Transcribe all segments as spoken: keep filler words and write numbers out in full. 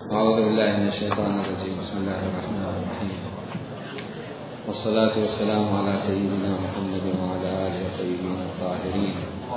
أعوذ بالله من الشيطان الرجيم. بسم الله الرحمن الرحيم، والصلاة والسلام على سيدنا محمد وعلى آله الطيبين الطاهرين.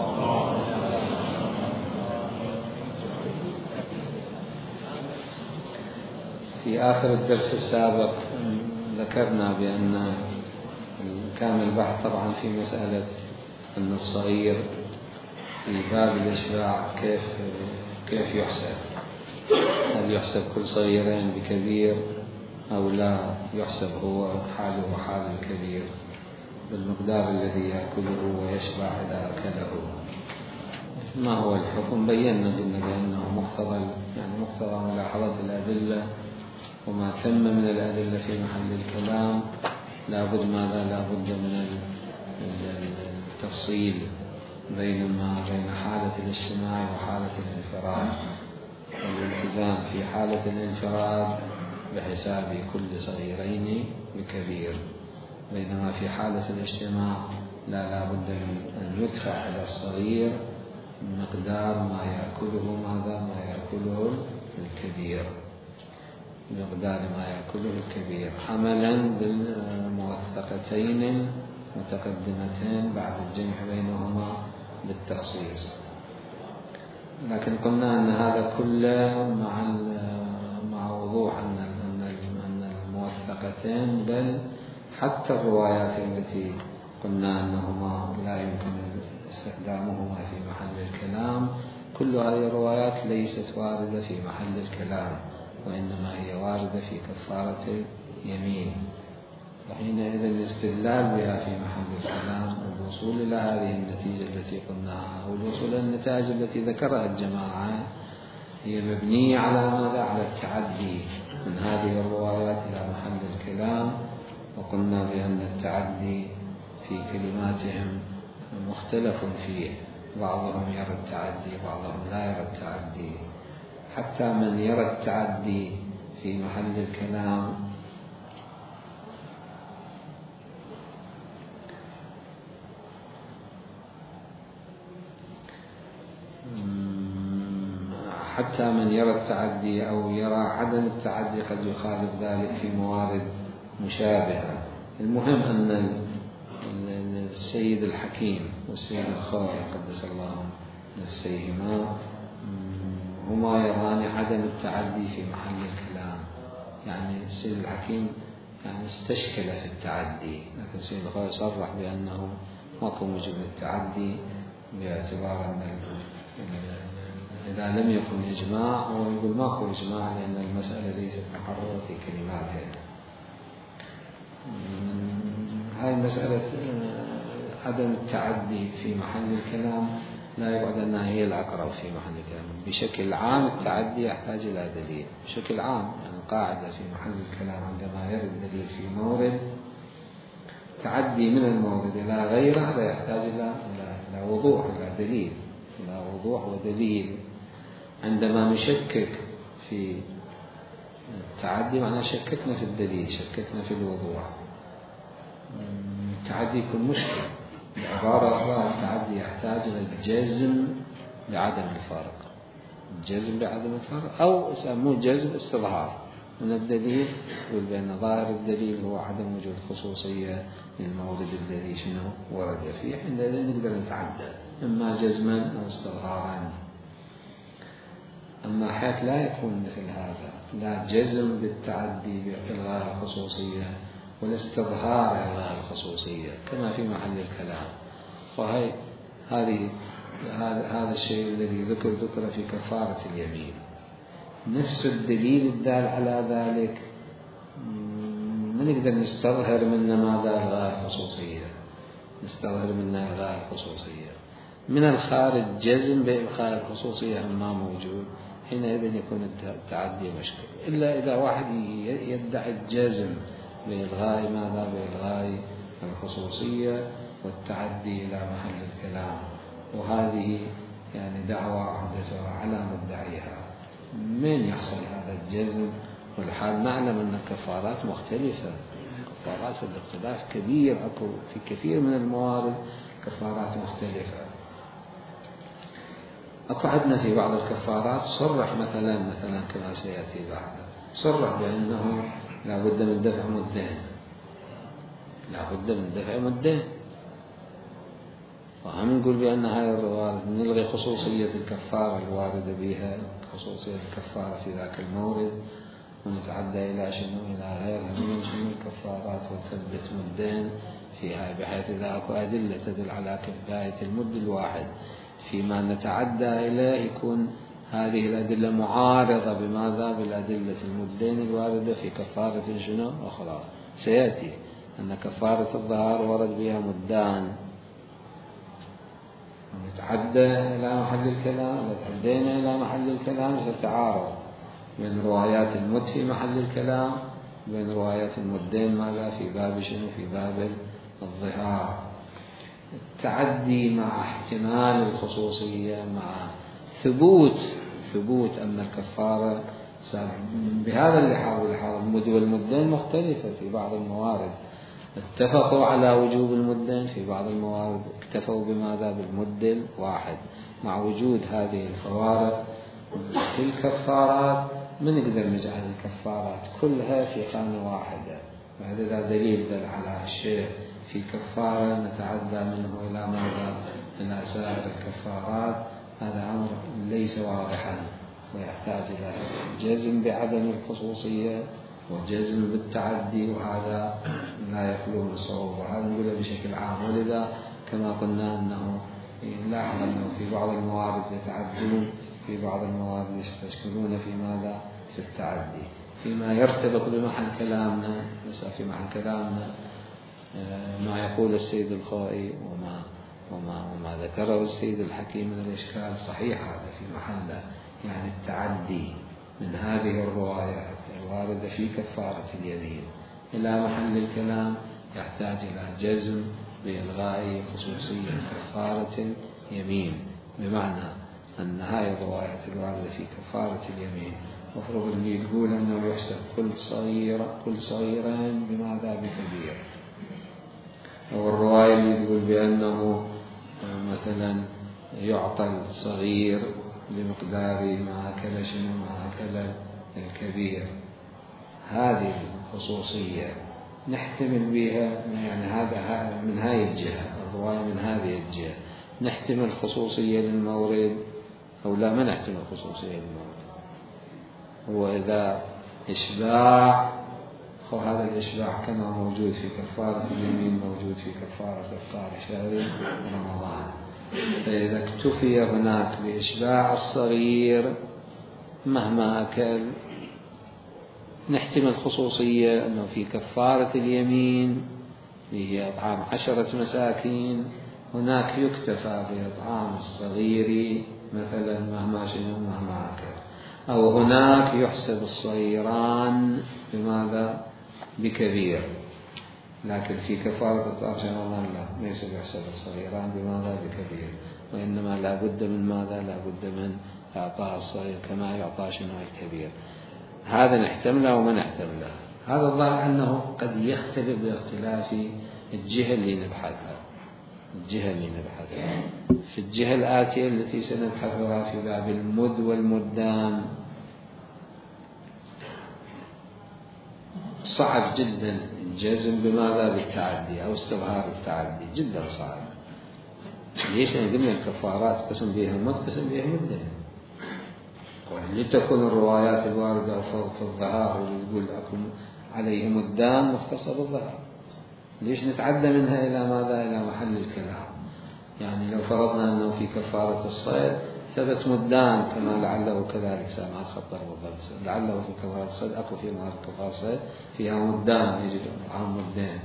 في آخر الدرس السابق ذكرنا بأن كان البحث طبعا في مسألة أن الصغير في باب الإشباع كيف كيف يحسب، هل يحسب كل صغيرين بكبير أو لا يحسب هو حاله وحال الكبير بالمقدار الذي يأكله ويشبع إذا أكله. ما هو الحكم؟ بينا قلنا بأنه مقتضى يعني مقتضى ملاحظة الأدلة وما تم من الأدلة في محل الكلام لابد ماذا لابد من التفصيل بينما بين حالة الاجتماع وحالة الانفراد، والالتزام في حالة الانفراد بحساب كل صغيرين بكبير، بينما في حالة الاجتماع لا لابد من أن يدفع إلى الصغير مقدار ما يأكله ماذا ما يأكله الكبير مقدار ما يأكله الكبير حملا بالموثقتين المتقدمتين بعد الجمع بينهما بالتخصيص. لكن قلنا أن هذا كله مع مع وضوح أن أن الموثقتين بل حتى الروايات التي قلنا أنهما لا يمكن استخدامهما في محل الكلام، كل هذه الروايات ليست واردة في محل الكلام وإنما هي واردة في كفارة اليمين، وحينئذ الاستدلال بها في محل الكلام والوصول إلى هذه النتيجة التي قلناها والوصول إلى النتائج التي ذكرها الجماعة هي مبنية على ماذا؟ على التعدي من هذه الروايات إلى محل الكلام. وقلنا بأن التعدي في كلماتهم مختلف فيه، بعضهم يرى التعدي بعضهم لا يرى التعدي، حتى من يرى التعدي في محل الكلام حتى من يرى التعدي أو يرى عدم التعدي قد يخالف ذلك في موارد مشابهة. المهم أن السيد الحكيم والسيد الخوي قدس الله نفسيهما هما يران عدم التعدي في محل الكلام، يعني السيد الحكيم يعني استشكل في التعدي، لكن السيد الخوي صرح بأنه ماكو موجب للتعدي باعتبار أن إذا لم يكن إجماع، هو يقول ماكو إجماع لأن المسألة ليست محررة في كلماتها. هاي مسألة عدم التعدي في محل الكلام لا يبعد أنها هي الأقرب في محل الكلام. بشكل عام التعدي يحتاج إلى دليل بشكل عام، يعني قاعدة في محل الكلام عندما يرد دليل في مورد تعدي من المورد إلى غيره هذا يحتاج إلى إلى وضوح إلى دليل إلى وضوح ودليل. عندما نشكك في التعدي معناه شككنا في الدليل، شككنا في الوضوح. التعدي يكون مشكل، بعبارة أخرى التعدي يحتاج إلى الجزم بعدم الفرق، الجزم بعدم الفرق أو يسموه جزم استظهار من الدليل، يقول بأن ظاهر الدليل هو عدم وجود خصوصية للمورد الذي شنو ورد فيه، حينئذ نقدر نتعدى إما جزما أو استظهارا. أما حيث لا يكون مثل هذا، لا جزم بالتعدي بإلغاء الخصوصية ولا استظهار إلغاء الخصوصية كما في محل الكلام، وهي هذه هذا هذا الشيء الذي ذكر ذكر في كفارة اليمين. نفس الدليل الدال على ذلك ما نقدر نستظهر منه ماذا إلغاء الخصوصية، نستظهر منه إلغاء الخصوصية من الخارج جزم بإلغاء الخصوصية ما موجود، حينئذ يكون التعدي مشكل. إلا إذا واحد يدعي الجزم بإلغاء ماذا بإلغاء الخصوصية والتعدي إلى محل الكلام، وهذه يعني دعوة عهدتها على مدعيها. من يحصل هذا الجزم والحال نعلم أن الكفارات مختلفة، كفارات والاختلاف كبير، أكو في كثير من الموارد كفارات مختلفة. أكو عندنا في بعض الكفارات صرح مثلا مثلا كما سيأتي بعد صرح بأنه لا بد من دفع مدين، لا بد من دفع مدين. وهم نقول بأن هاي الروارد نلغي خصوصية الكفارة الواردة بها، خصوصية الكفارة في ذاك المورد، ونتعدى إلى شنو إلى غيرها من شنو الكفارات، ونثبت مدين فيها، بحيث إذا أكو أدلة تدل على كفاية المد الواحد فيما نتعدى إليه يكون هذه الأدلة معارضة بماذا؟ بالأدلة المدين الواردة في كفارة شنو أخرى. سيأتي أن كفارة الظهار ورد بها مدان، ونتعدى إلى محل الكلام، وتعدينا إلى محل الكلام ستتعارض بين روايات المد في محل الكلام وبين روايات المدين ماذا في باب شنو في باب الظهار. التعدي مع احتمال الخصوصية مع ثبوت ثبوت أن الكفارة بهذا اللحاظ اللحاظ المد والمدين مختلفة في بعض الموارد، اتفقوا على وجوب المدين، في بعض الموارد اكتفوا بماذا؟ بالمد الواحد. مع وجود هذه الفوارق في الكفارات من نقدر نجعل الكفارات كلها في خانة واحدة، وهذا دليل دل على الشيء في كفارة نتعدى منه إلى ماذا؟ إلى سائر الكفارات. هذا أمر ليس واضحا ويحتاج إلى جزم بعدم الخصوصية وجزم بالتعدي، وهذا لا يخلو من صعوبة. هذا نقوله بشكل عام. ولذا كما قلنا أنه لاحظ أنه في بعض الموارد يتعدون، في بعض الموارد يستشكلون في ماذا؟ في التعدي. فيما يرتبط بمحل كلامنا مثلا في محل كلامنا ما يقول السيد الخوئي وما وما وما ذكره السيد الحكيم من الإشكال صحيح، هذا في محله. يعني التعدي من هذه الروايات الواردة في كفارة اليمين إلى محل الكلام يحتاج إلى جزم بإلغاء خصوصية كفارة اليمين، بمعنى أن هذه الروايات الواردة في كفارة اليمين مفروض اللي يقول أنه يحسب كل صغير كل صغيرين بماذا؟ بكبير. أو الرواية اللي تقول بأنه مثلا يعطى الصغير بمقدار ما أكل شنو ما أكل الكبير. هذه الخصوصية نحتمل بها، يعني هذا من هذه الجهة، الرواية من هذه الجهة نحتمل خصوصية للمورد أو لا ما نحتمل خصوصية للمورد. وإذا إشباع، وهذا الإشباع كما موجود في كفارة اليمين موجود في كفارة إفطار شهر رمضان. فإذا اكتفي هناك بإشباع الصغير مهما أكل نحتمل خصوصية أنه في كفارة اليمين فيه إطعام عشرة مساكين، هناك يكتفى بإطعام الصغير مثلا مهما شنو مهما أكل، أو هناك يحسب الصغيران بماذا؟ بكبير. لكن في كفارة إطعام شهر رمضان لا، ليس يحسب الصغيران بماذا؟ بكبير، وإنما لا بد من ماذا؟ لا بد من إعطاء الصغير كما يعطى شنو الكبير. هذا نحتمله وما نحتمله. هذا الظاهر أنه قد يختلف باختلاف الجهة اللي نبحثها. الجهة اللي نبحثها في الجهة الآتية التي سنبحثها في باب المد والمدان صعب جدا الجزم بماذا؟ بالتعدي أو استظهار التعدي، جدا صعب. ليش؟ قلنا الكفارات قسم بها مد قسم بها مدة، ولتكن الروايات الواردة في الظهار واللي تقول لكم عليه مدان مختصة بالظهار، ليش نتعدى منها إلى ماذا؟ إلى محل الكلام. يعني لو فرضنا أنه في كفارة الصيد ثبت مدان كما لعله كذلك سامع خطر بالضبط، لعله في كفارة الصيد أكو في مهارة كفارة الصيد فيها مدان يجب عام مدين،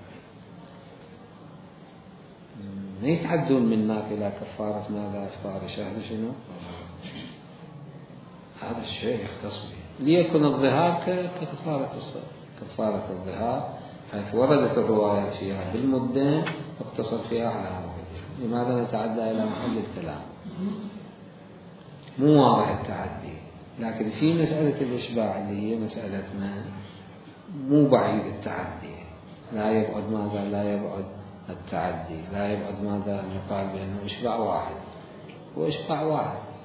ما يتعدون من هناك إلى كفارة ماذا؟ إفطار شهر شنو؟ هذا الشيء يختص به ليكن الظهار ككفارة الصيد، كفارة الظهار حيث وردت الروايات فيها بالمدين واقتصر فيها على مدين. لماذا نتعدى إلى محل الكلام؟ مو واضح التعدي، لكن في مسألة الإشباع اللي هي مسألتنا مو بعيد التعدي، لا يبعد ماذا؟ لا يبعد التعدي، لا يبعد ماذا؟ أن يقال بأنه إشباع واحد وإشباع واحد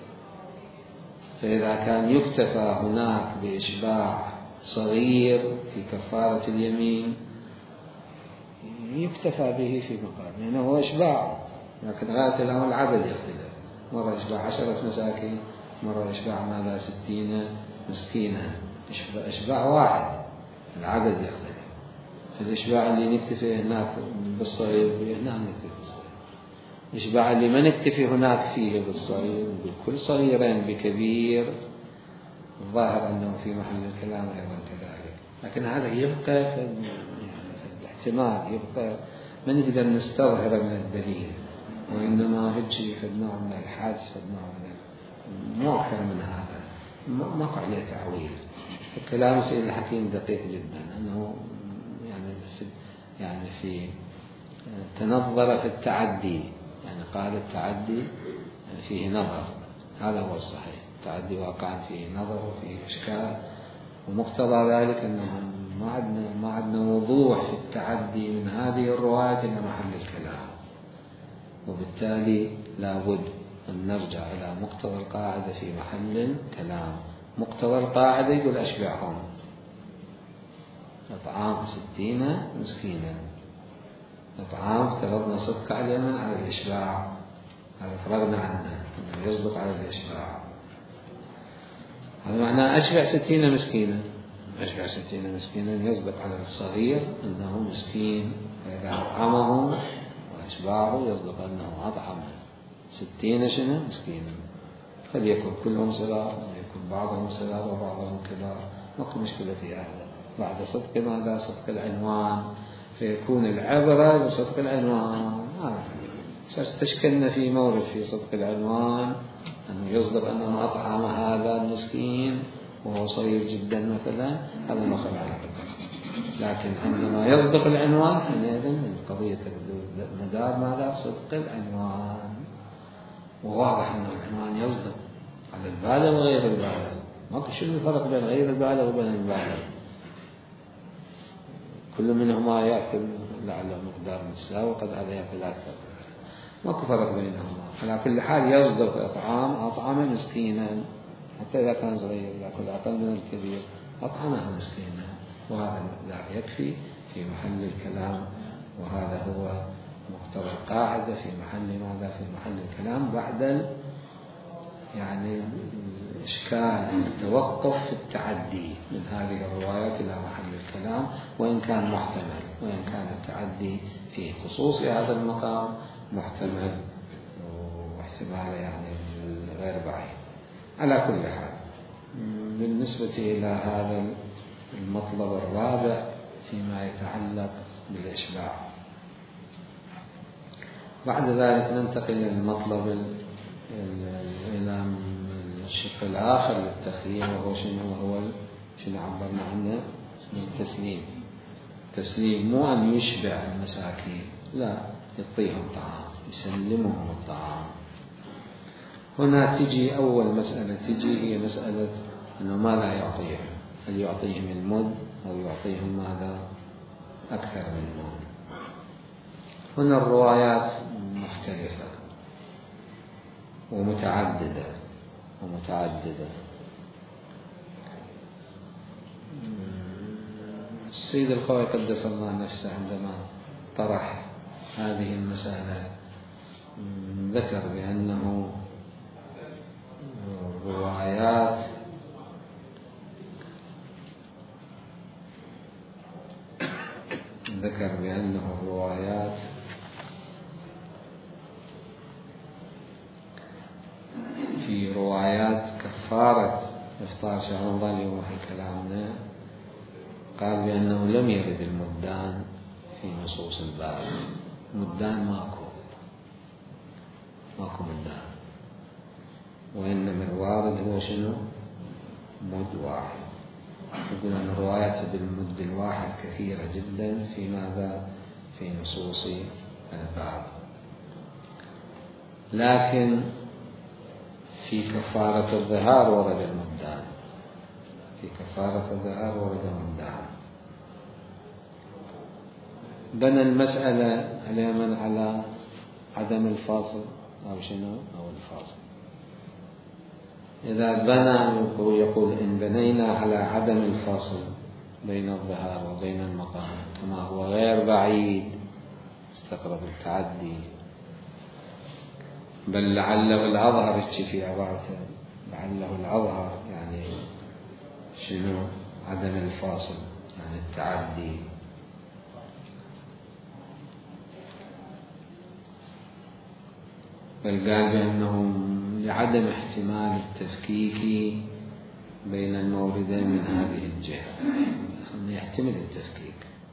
فإذا كان يكتفى هناك بإشباع صغير في كفارة اليمين يكتفى به في مقام، لأنه هو إشباع، لكن غاية الأمر العدد يختلف، مرة يشبع عشرة مساكين، مرة يشبع ماذا ستين مسكينا، إشباع واحد العدد يختلف. الإشباع اللي نكتفي هناك بالصغير هنا نكتفي بالصغير، الإشباع اللي ما نكتفي هناك فيه بالصغير بكل صغيرين بكبير، الظاهر أنه في محل الكلام أيضا كذلك، لكن هذا يبقى في الاحتمال، يبقى ما نقدر نستظهر من الدليل، وإنما هجي في النوع من الحادث، في النوع من مو أكثر من هذا، ما قع عليه تعويل. الكلام سيد الحكيم دقيق جدا، أنه يعني في يعني في تنظر في التعدي، يعني قال التعدي فيه نظر، هذا هو الصحيح، التعدي واقعا فيه نظر وفيه إشكال، ومقتضى ذلك أنه ما عندنا ما عندنا وضوح في التعدي من هذه الرواية إلى محل الكلام، وبالتالي لا بد أن نرجع إلى مقتضى القاعدة في محل كلام. مقتضى القاعدة يقول أشبعهم إطعام ستين مسكينا، إطعام افترضنا صدق على اليمن على الإشباع، هذا فرغنا عنه أنه يصدق على الإشباع، هذا معناه أشبع ستين مسكينا، أشبع ستين مسكينا يصدق على الصغير أنه مسكين، فإذا أطعمه وأشباعه يصدق أنه أطعم ستين شنو مسكينا، فليكن كلهم صغار ويكون بعضهم صغار وبعضهم كبار، ماكو مشكلة في هذا، بعد صدق ماذا؟ صدق العنوان، فيكون العبرة بصدق العنوان. استشكلنا في مورد في صدق العنوان أنه يصدق أنه أطعم هذا المسكين وهو صغير جدا مثلا، هذا ما خلع على فكرة، لكن عندما يصدق العنوان حينئذ القضية مدار ماذا؟ صدق العنوان، وواضح أن العنوان يصدق على البالغ وغير البالغ، ما شنو الفرق بين غير البالغ وبين البالغ؟ كل منهما يأكل لعله مقدار متساوي، وقد هذا يأكل أكثر، ماكو فرق بينهما. على كل حال يصدق إطعام أطعم مسكينا، حتى إذا كان صغير يأكل أقل من الكبير أطعمه مسكينا، وهذا المقدار يكفي في محل الكلام، وهذا هو مقتضى القاعدة في محل ماذا؟ في محل الكلام بعد يعني إشكال التوقف في التعدي من هذه الروايات إلى محل الكلام، وإن كان محتمل، وإن كان التعدي في خصوص هذا المقام محتمل واحتمال يعني غير بعيد. على كل حال بالنسبة إلى هذا المطلب الرابع فيما يتعلق بالإشباع، بعد ذلك ننتقل إلى المطلب إلى الشق الآخر للتخييم، وهو شنو؟ وهو شنو عبرنا عنه من التسليم. التسليم مو أن يشبع المساكين، لا، يعطيهم طعام، يسلمهم الطعام. هنا تجي أول مسألة تجي هي مسألة أنه ما لا يعطيهم، هل يعطيهم المد أو يعطيهم ماذا أكثر من مد؟ هنا الروايات مختلفة ومتعددة ومتعددة. السيد الخوي قدس الله نفسه عندما طرح هذه المسألة ذكر بأنه روايات ذكر بأنه الروايات في روايات كفارة إفطار شهر رمضان يوم كلامنا قال بأنه لم يرد المدان في نصوص الباب، مدان ماكو ماكو مدان، وإنما الوارد هو شنو؟ مد واحد. يقول أن الروايات بالمد الواحد كثيرة جدا في ماذا؟ في نصوص الباب، لكن في كفارة الظهار ورد المدان، في كفارة الظهار ورد المدان. بنى المسألة على من؟ على عدم الفاصل أو شنو؟ أو الفاصل. إذا بنى يقول إن بنينا على عدم الفاصل بين الظهار وبين المقام كما هو غير بعيد استقرب التعدي، بل لعله الأظهر في عبارته، لعله الأظهر يعني شنو عدم الفاصل يعني التعدي. بل قال بأنه لعدم احتمال التفكيك بين الموردين من هذه الجهة، يحتمل التفكيك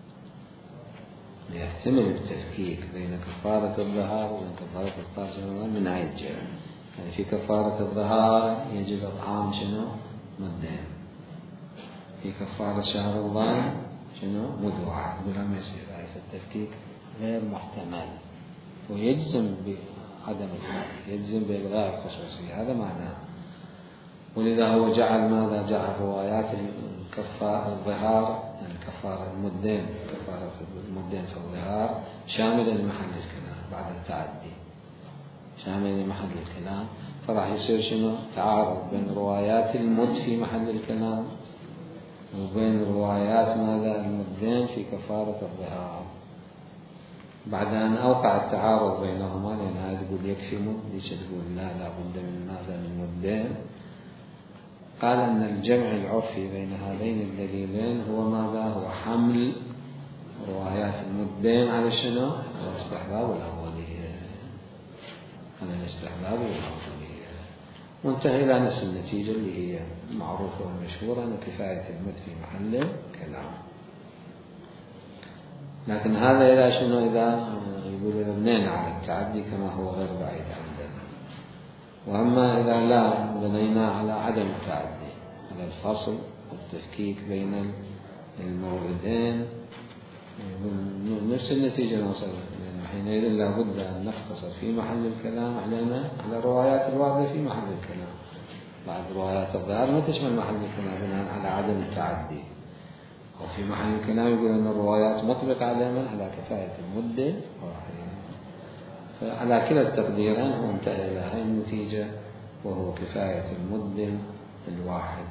يحتمل التفكيك بين كفارة الظهار وبين كفارة الظهار من هذه الجهة. يعني في كفارة الظهار يجب إطعام شنو مدين، في كفارة شهر رمضان شنو مد واحد، ولا ما يصير التفكيك غير محتمل ويجزم بعدم الخصوصية، يجزم بإلغاء الخصوصية، هذا معناه. ولذا هو جعل ماذا جعل روايات الكفارة الظهار يعني كفارة المدين كفارة المدين في الظهار شاملة لمحل الكلام بعد التعدي، شاملة لمحل الكلام، فراح يصير شنو تعارض بين روايات المد في محل الكلام وبين روايات ماذا المدين في كفارة الظهار. بعد أن أوقع التعارض بينهما، لأن هذا تقول يكفي مد، ليش تقول لا لا بد من ماذا من مدين، قال أن الجمع العرفي بين هذين الدليلين هو ماذا هو حمل روايات المدين على شنو على الاستحباب والأولية، على الاستحباب والأولية، وانتهى إلى نفس النتيجة اللي هي معروفة والمشهورة أن كفاية المد في محل كلام. لكن هذا إذا شنو إذا يقول إذا بنينا على التعدي كما هو غير بعيد عندنا. وأما إذا لا بنينا على عدم التعدي على الفصل والتفكيك بين الموردين نفس النتيجة نوصل، لأن حينئذ لا بد أن نختصر في محل الكلام علينا على الروايات الواردة في محل الكلام. بعد روايات الظهار ما تشمل محل الكلام بناء على عدم التعدي، وفي محل الكلام يقول أن الروايات مطبق علينا على كفاية المدة، فعلى كلا التقديرين هو انتهى إلى هذه النتيجة وهو كفاية المدة الواحد.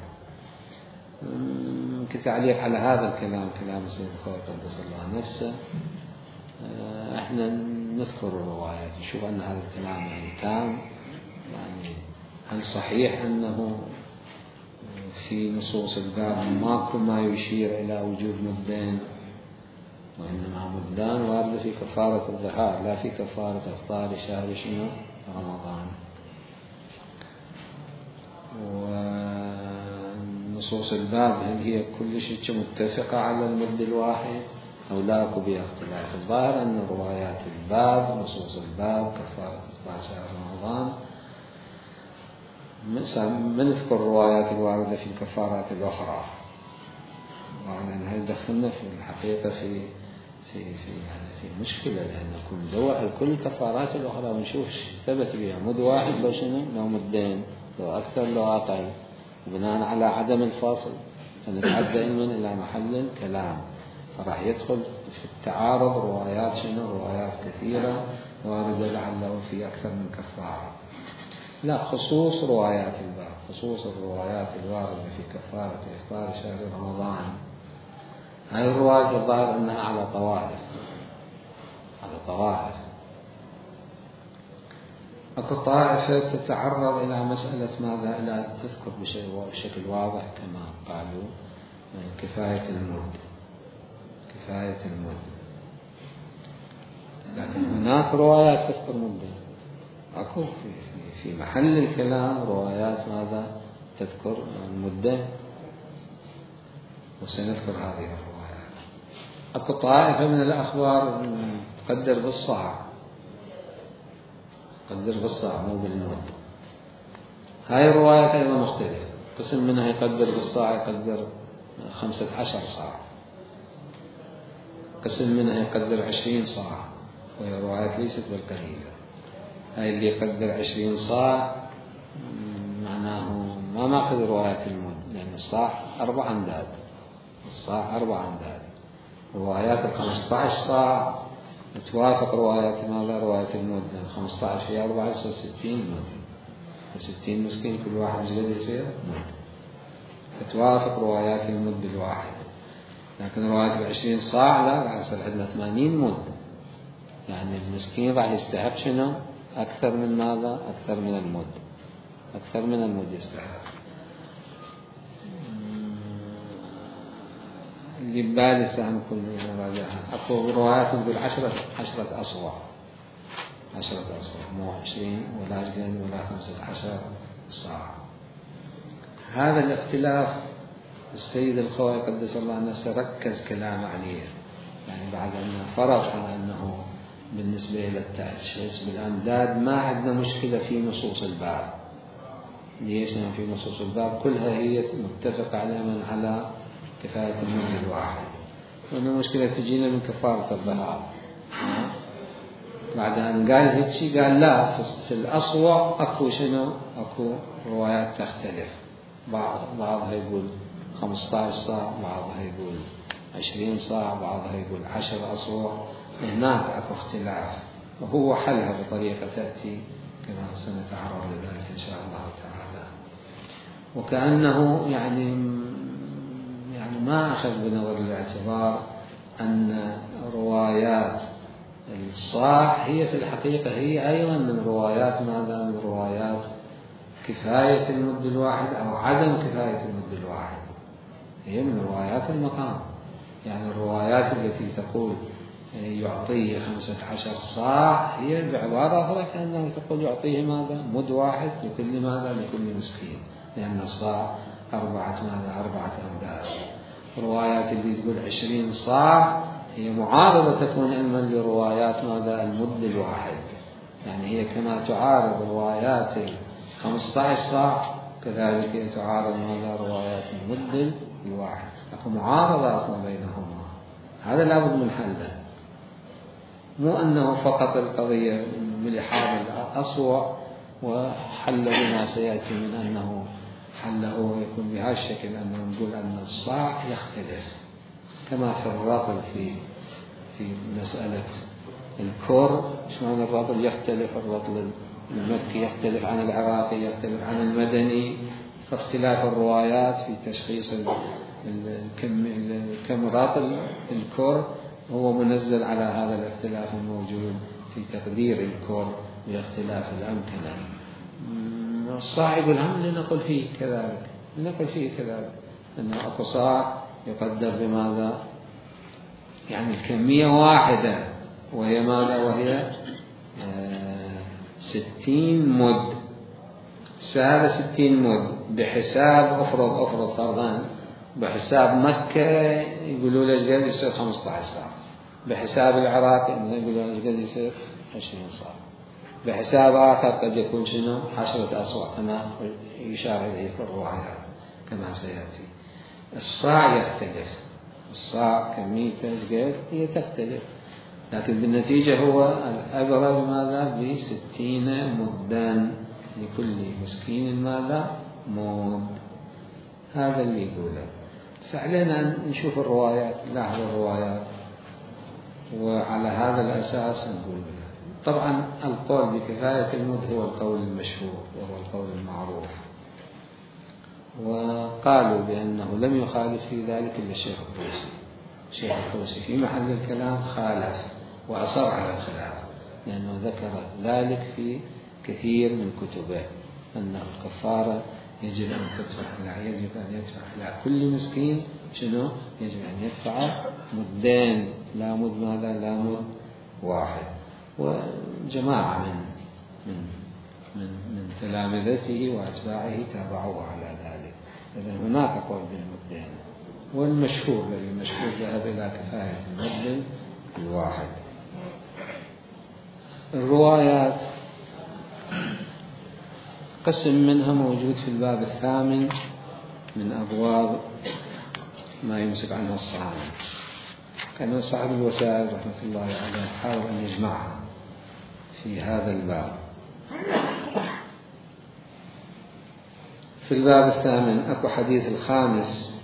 كتعليق على هذا الكلام كلام سيد الخوي قدس الله نفسه، احنا نذكر الروايات نشوف أن هذا الكلام يعني تام، يعني هل صحيح أنه في نصوص الباب ماكو ما يشير إلى وجود مدين، وإنما مدان واردة في كفارة الظهار لا في كفارة إفطار شهر شنو رمضان. ونصوص الباب هل هي كل شيء متفقة على المد الواحد أو لا أكو بها اختلاف؟ الظاهر أن روايات الباب نصوص الباب كفارة إفطار شهر رمضان ما نذكر الروايات الواردة في الكفارات الأخرى، وأن هذا دخلنا في الحقيقة في في في يعني في مشكلة، لأن كل دواء كل الكفارات الأخرى ونشوف ثبت بها مد واحد لو شنو لو مدين لو أكثر لو أقل، بناء على عدم الفاصل فنتعدى من إلى محل كلام، فراح يدخل في التعارض روايات شنو روايات كثيرة واردة لعله في أكثر من كفارة. لا، خصوص روايات الباب خصوص الروايات الواردة في كفارة إفطار شهر رمضان، هذه الروايات الظاهر أنها على طوائف على طوائف أكو طائفة تتعرض إلى مسألة ماذا إلى تذكر بشكل واضح كما قالوا كفاية المد كفاية المد، لكن هناك روايات تذكر مدة، أكو في في محل الكلام روايات ماذا تذكر المدة، وسنذكر هذه الروايات. أكو طائفة من الأخبار تقدر بالصاع تقدر بالصاع مو بالمد، هاي الروايات أيضا مختلفة، قسم منها يقدر بالصاع يقدر خمسة عشر صاع، قسم منها يقدر عشرين صاع، وهي روايات ليست بالقليلة. هاي اللي يقدر عشرين صاع معناه ما ماخذ روايات المد، لأن الصاع أربع أمداد الصاع أربع أمداد، روايات الخمسة عشر صاع توافق روايات ماذا رواية المد، لأن خمسة عشر في أربعة يصير ستين مد، ستين مسكين كل واحد ايش قد يصير؟ مد. فتوافق روايات المد الواحد. لكن روايات العشرين صاع لا، راح يصير عندنا ثمانين مد. يعني المسكين راح يستحق شنو؟ أكثر من ماذا؟ أكثر من المد. أكثر من المد يستحق. اللي ببالي سأنكم نراجعها. أكو روايات تقول عشرة عشرة أصواع. عشرة أصواع مو عشرين ولا عشرين ولا خمسة عشر صاع. هذا الاختلاف السيد الخوئي قدس الله نفسه ركز كلام عليه. يعني بعد أن فرض على أنه بالنسبة إلى التشخيص بالأمداد ما عندنا مشكلة في نصوص الباب. ليش؟ لأن في نصوص الباب كلها هي متفق على على كفاية المد الواحد. وأن المشكلة تجينا من كفارة الظهار. بعد أن قال هيك قال لا، في الأصوع أكو شنو؟ أكو روايات تختلف. بعض بعضها يقول خمسة عشر صاع، بعضها يقول عشرين صاع، بعضها يقول عشر أصوع. هناك أكو اختلاف، وهو حلها بطريقة تأتي كما سنتعرض لذلك إن شاء الله تعالى. وكأنه يعني يعني ما أخذ بنظر الاعتبار أن روايات الصاع هي في الحقيقة هي أيضا من روايات ماذا؟ من روايات كفاية المد الواحد أو عدم كفاية المد الواحد. هي من روايات المقام. يعني الروايات التي تقول يعطيه خمسة عشر صاع هي بعبارة أخرى كأنه تقول يعطيه ماذا؟ مد واحد لكل ماذا؟ لكل مسكين، لأن الصاع أربعة ماذا؟ أربعة أمداد. روايات اللي تقول عشرين صاع هي معارضة تكون علما لروايات ماذا؟ المد الواحد. يعني هي كما تعارض روايات خمسة عشر صاع كذلك هي تعارض ماذا؟ روايات المد الواحد. أكو معارضة أصلا بينهما. هذا لابد من حله. مو أنه فقط القضية بلحاظ الأصوع وحل بما سيأتي من أنه حله يكون بهذا الشكل، أنه نقول أن الصاع يختلف كما في الرطل في في مسألة الكور. شلون الرطل يختلف؟ الرطل المكي يختلف عن العراقي، يختلف عن المدني. فاختلاف الروايات في تشخيص الكم كم رطل الكور هو منزل على هذا الاختلاف الموجود في تقدير الكور باختلاف الأمكنة. الصاع الهم لنقل فيه كذلك، لنقل فيه كذلك أنه أكو صاع يقدر بماذا؟ يعني كمية واحدة وهي ماذا؟ وهي آه ستين مد. هذا ستين مد بحساب أفرض أفرض فرضان بحساب مكة يقولوا له قد يصير خمسة عشر صاع، بحساب العراق يقولوا له قد يصير عشرين صاع، بحساب آخر قد يكون شنو؟ عشرة أصواع كما يشار إليه في الروايات كما سيأتي. الصاع يختلف، الصاع كميته قد هي تختلف، لكن بالنتيجة هو الأبرة بماذا؟ بستين مدان لكل مسكين ماذا؟ مد. هذا اللي يقوله. فعلينا أن نشوف الروايات، نلاحظ الروايات، وعلى هذا الأساس نقول. طبعا القول بكفاية المد هو القول المشهور وهو القول المعروف، وقالوا بأنه لم يخالف في ذلك إلا الشيخ الطوسي. الشيخ الطوسي في محل الكلام خالف وأصر على الخلاف، لأنه ذكر ذلك في كثير من كتبه أن الكفارة يجب أن تدفع لا يجب أن يدفع لا كل مسكين شنو؟ يجب أن يدفع مدين، لا مد ماذا؟ لا مد واحد. وجماعة من من من من تلامذته وأتباعه تابعوه على ذلك. إذن هناك قول بالمدين، والمشهور المشهور ذهب إلى كفاية المد الواحد. الروايات قسم منها موجود في الباب الثامن من أبواب ما يمسك عنها الصحابة. كان صاحب الوسائل رحمة الله عليه حاول أن يجمعها في هذا الباب. في الباب الثامن أكو حديث الخامس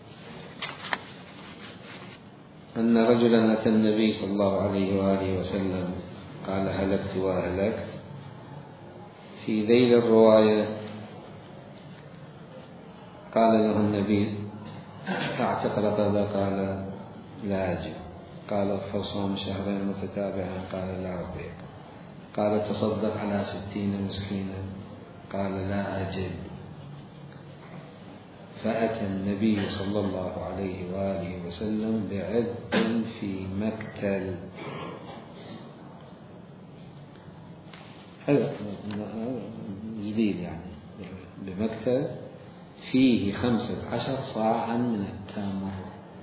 أن رجلا أتى النبي صلى الله عليه وآله وسلم قال هلكت وأهلكت في ذيل الرواية قال له النبي أعتق رقبة؟ قال لا أجد. قال فصوم شهرين متتابعين؟ قال لا أطيق. قال تصدق على ستين مسكينا؟ قال لا أجد. فأتى النبي صلى الله عليه وآله وسلم بعد في مكتل، هذا زبيل يعني، بمكتل فيه خمسة عشر صاعا من التمر،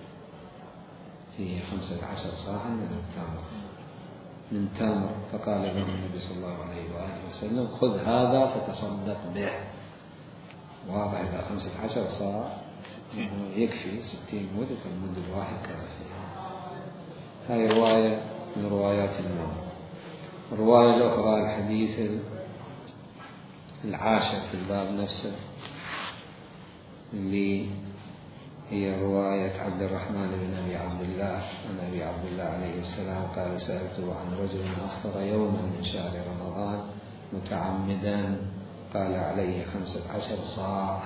فيه خمسة عشر صاعا من التمر من تمر. فقال له النبي صلى الله عليه وآله وسلم خذ هذا فتصدق به. واضح إذا خمسة عشر صاع يكفي ستين مد، فالمد الواحد كافي. هذه رواية من روايات المد. الرواية الأخرى الحديث العاشر في الباب نفسه، اللي هي رواية عبد الرحمن بن أبي عبد الله عن أبي عبد الله عليه السلام قال سألته عن رجل أفطر يوما من شهر رمضان متعمدا، قال عليه خمسة عشر صاع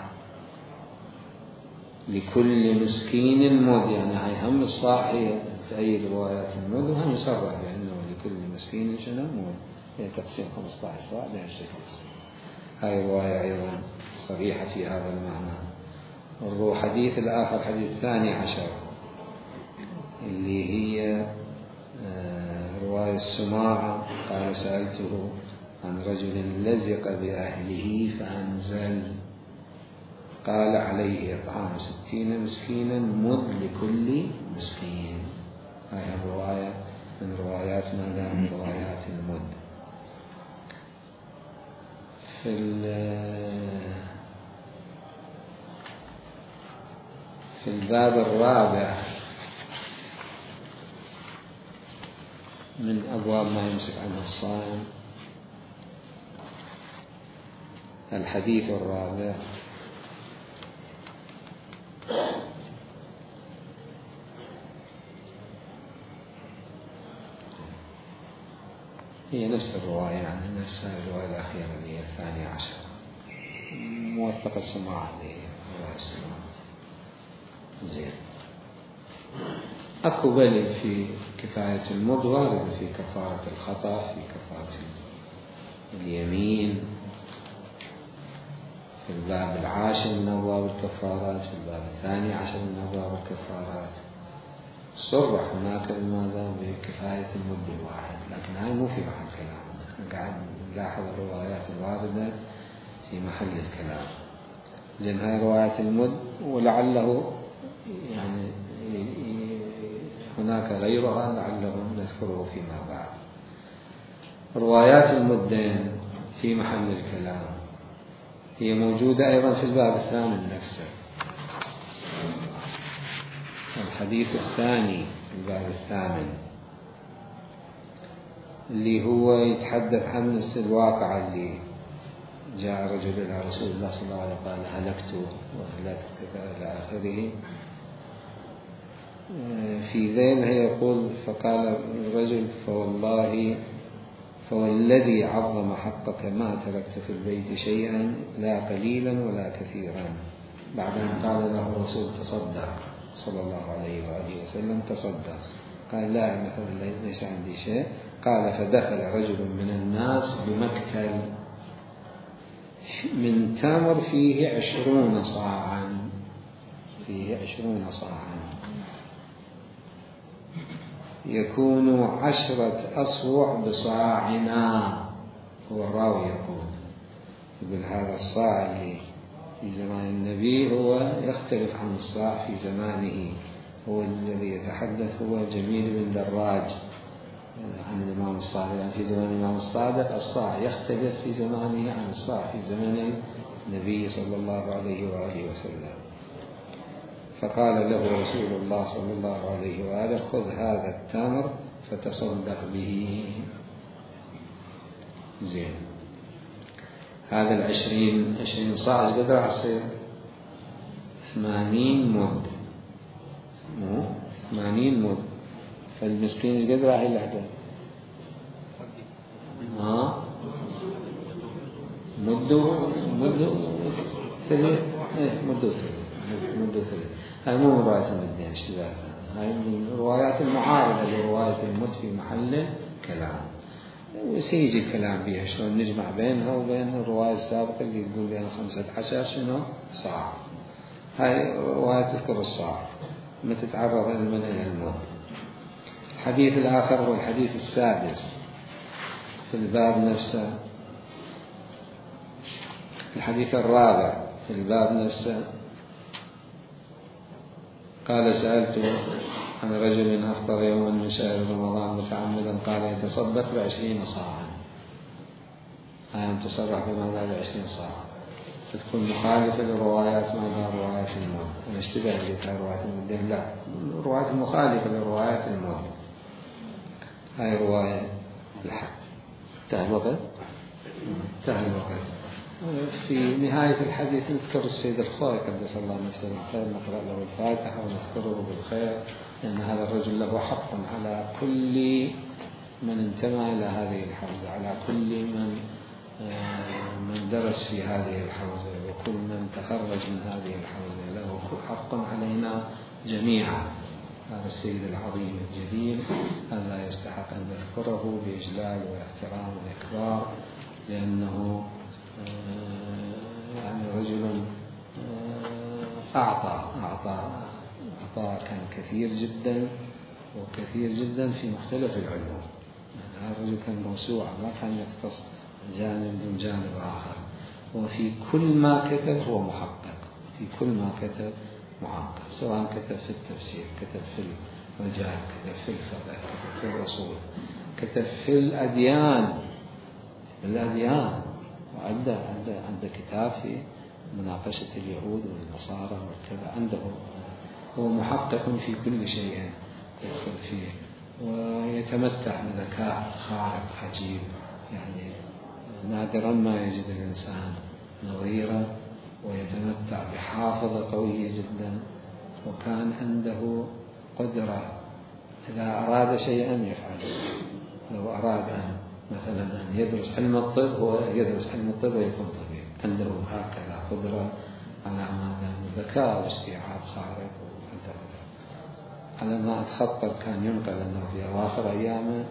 لكل مسكين مد. يعني هاي هم الصاع هي تأييد روايات المد، وهم يصرح بأنه لكل مسكين شنو مد، هي تقسيم خمسة عشر صاع بهالشكل. هاي رواية أيضا صريحة في هذا المعنى. والحديث الآخر حديث الثاني عشر اللي هي رواية السماعة قال سألته عن رجل لزق بأهله فأنزل، قال عليه إطعام ستين مسكينا مد لكل مسكين. هاي الرواية من روايات ماذا؟ من روايات المد. في في الباب الرابع من أبواب ما يمسك عنه الصائم، الحديث الرابع هي نفس الرواية، يعني نفس الرواية الأخيرة اللي هي الثانية عشر، موثق السماع اللي هي رواية السماع. زين. أكو بل في كفاية المد وارد في كفارة الخطأ، في كفارة اليمين، في الباب العاشر من أبواب الكفارات، في الباب الثاني عشر من أبواب الكفارات صرح هناك لماذا بكفاية المد الواحد، لكن هاي مو في محل كلام، قاعد نلاحظ الروايات الواردة في محل الكلام. زين، هاي روايات المد، ولعله يعني هناك غيرها لعلهم نذكره فيما بعد. روايات المدين في محل الكلام هي موجودة أيضا في الباب الثامن نفسه، الحديث الثاني في الباب الثامن اللي هو يتحدث عن الواقعة اللي جاء رجل إلى رسول الله صلى الله عليه وسلم قال هلكت وهلكت إلى آخره. في ذيل هي يقول فقال الرجل فوالله فوالذي عظم حقك ما تركت في البيت شيئا لا قليلا ولا كثيرا. بعد أن قال له الرسول تصدق صلى الله عليه وآله وسلم تصدق، قال لا مثلا ليس عندي شيء. قال فدخل رجل من الناس بمكتل من تمر فيه عشرون صاعا، فيه عشرون صاعا يكون عشرة أصوع بصاعنا. هو الراوي يقول يقول هذا الصاع اللي في زمان النبي هو يختلف عن الصاع في زمانه. هو الذي يتحدث هو جميل بن دراج عن الإمام الصادق، يعني في زمان الإمام الصادق الصاع يختلف في زمانه عن الصاع في زمن النبي صلى الله عليه وآله وسلم. فقال له رسول الله صلى الله عليه وآله خذ هذا التمر فتصدق به. زين، هذا العشرين عشرين صاع قدر عصير ثمانين مد، مو ثمانين مد. فالمسكين قدر هاي العدد ها مده مده ثلث إيه مده ثلث مده ثلث. هاي مو من رواية المدين اشتباه، هاي من الروايات المعارضة لرواية المد في محل كلام، وسيجي الكلام بها شلون نجمع بينها وبين الرواية السابقة اللي تقول بها خمسة عشر شنو صاع. هاي رواية تذكر الصاع ما تتعرض المنع إلى المد. الحديث الآخر هو الحديث السادس في الباب نفسه. الحديث الرابع في الباب نفسه قال سألت عن رجل أفطر يوما من شهر رمضان متعمدا قال يتصدق بعشرين صاعا. هاي تصرح بماذا بعشرين صاعا، فتكون مخالفة للروايات ماذا روايات الموت. أنا اشتبه لك روايات المدين، لا روايات مخالفة لروايات الموت. هاي رواية الحد. انتهى الوقت انتهى الوقت. في نهاية الحديث نذكر السيد الخوي قدس الله نفسه بالخير، نقرأ له الفاتحة ونذكره بالخير، لأن هذا الرجل له حق على كل من انتمى إلى هذه الحوزة، على كل من من درس في هذه الحوزة، وكل من تخرج من هذه الحوزة له حق علينا جميعا. هذا السيد العظيم الجليل هذا يستحق أن نذكره بإجلال واحترام وإكبار، لأنه يعني رجل أعطى أعطى أعطى كان كثير جدا وكثير جدا في مختلف العلوم. يعني هذا الرجل كان موسوعة، ما كان يختص جانب دون جانب آخر، وفي كل ما كتب هو محقق، في كل ما كتب محقق، سواء كتب في التفسير، كتب في الرجال، كتب في الفقه، كتب في الرسول، كتب في الأديان الأديان وعنده عنده عنده كتاب في مناقشة اليهود والنصارى والكذا. عنده هو محقق في كل شيء يدخل فيه، ويتمتع بذكاء خارق عجيب، يعني نادرا ما يجد الإنسان نظيرا، ويتمتع بحافظة قوية جدا، وكان عنده قدرة إذا أراد شيئا يفعله. لو أراد أن مثلا أن يدرس علم الطب هو يدرس علم الطب ويكون طبيب، عنده هكذا قدرة على ماذا ذكاء واستيعاب خارق. على ما أتخطر كان ينقل أنه في أواخر أيامه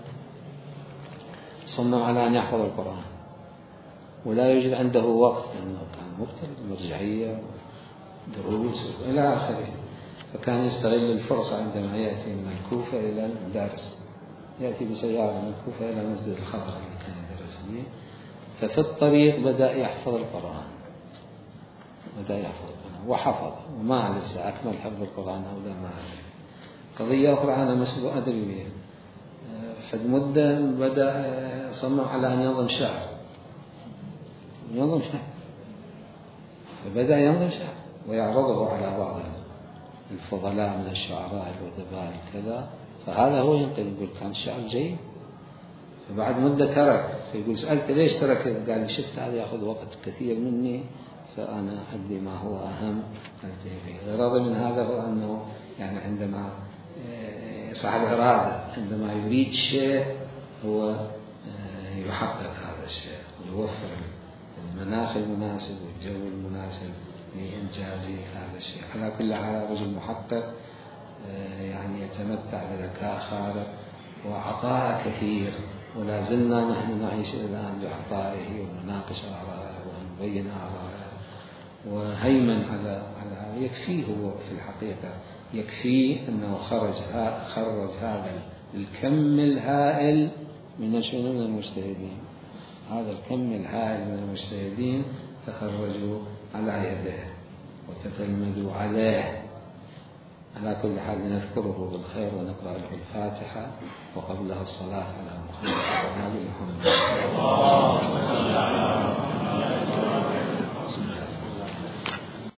صمم على أن يحفظ القرآن، ولا يوجد عنده وقت لأنه كان مبتدئ مرجعية ودروس إلى آخره، فكان يستغل الفرصة عندما يأتي من الكوفة إلى المدارس، يأتي بسيارة من الكوفة إلى مسجد الخضر اللي كان يدرس فيه، ففي الطريق بدأ يحفظ القرآن بدأ يحفظ القرآن وحفظ، وما لسه أكمل حفظ القرآن أو لا ما أعرف. قضية أخرى أنا مسؤول أدري بها، فالمدة بدأ صمم على أن ينظم شعر ينظم شعر فبدأ ينظم شعر ويعرضه على بعض الفضلاء من الشعراء الأدباء كذا، فهذا هو ينقل يقول كان الشعر جيد. فبعد مدة ترك، فيقول سألت ليش ترك؟ قال لي شفت هذا يأخذ وقت كثير مني، فأنا أدي ما هو أهم فيه. غرضي من هذا هو أنه يعني عندما صاحب إرادة عندما يريد شيء هو يحقق هذا الشيء، ويوفر المناخ المناسب والجو المناسب لإنجاز هذا الشيء. على كل حال رجل محقق يعني يتمتع بذكاء خارق وعطاء كثير، ولا زلنا نحن نعيش الآن بعطائه ونناقش آراءه ونبين آراءه وهيمن على على يكفيه هو في الحقيقة، يكفيه أنه خرج خرج هذا الكم الهائل من شنو من المجتهدين، هذا الكم الهائل من المجتهدين تخرجوا على يده وتتلمذوا عليه. على كل حال نذكره بالخير ونقرأ له الفاتحة وقبلها الصلاة على محمد وعلى آله محمد.